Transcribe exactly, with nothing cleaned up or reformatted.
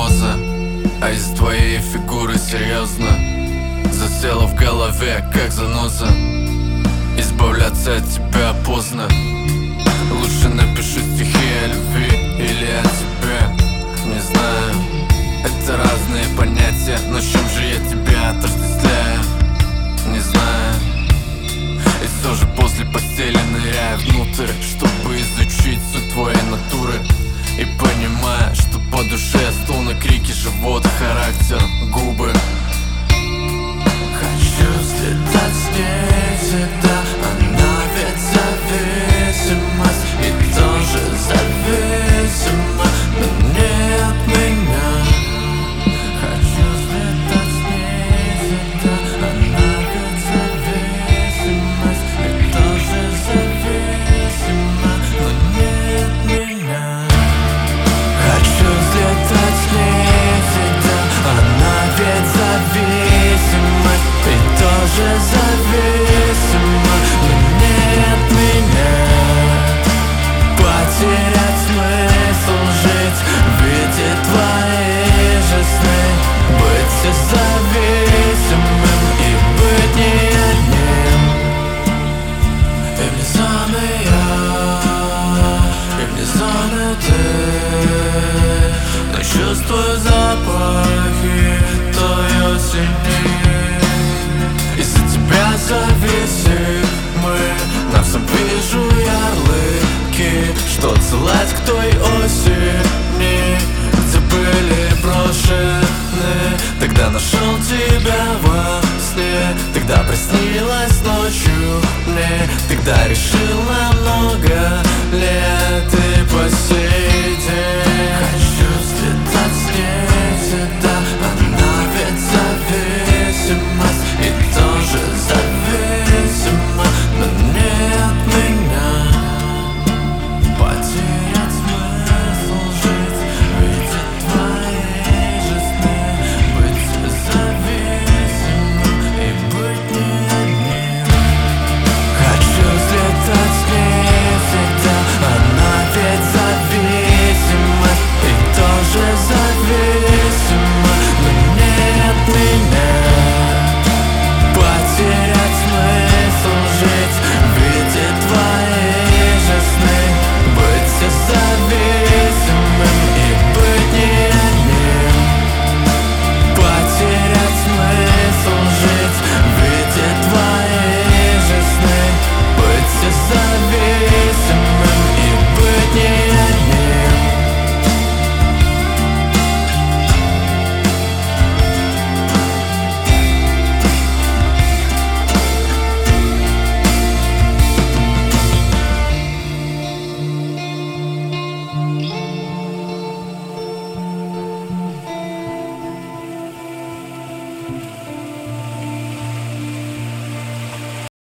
заноза, а из твоей фигуры серьезно засела в голове, как заноза. Избавляться от тебя поздно. Лучше напишу стихи о любви или о тебе. Не знаю, это разные понятия, но с чем же я тебя отождествляю? Не знаю. И все же после постели ныряю внутрь, чтобы изучить суть твоей натуры. И понимаю, что по душе стоны, крики, живот, характер, губы. Хочу слетать с ней всегда, она ведь зависимость и тоже зависима, но не от меня. Хочу слетать с ней всегда, она ведь зависимость и тоже зависима, но не от меня. Хочу слетать с ней всегда, она ведь зависимость и тоже зависима, но не от меня. Потерять смысл жить, видеть твои же сны, быть зависимым и быть не одним. И вне зоны я, и вне зоны ты, но чувствую запахи той осени. Из-за тебя зависимы, на всем вижу ярлыки, что отсылать к той осени, где были брошены. Тогда нашел тебя во сне, тогда приснилось ночью мне, тогда решил намного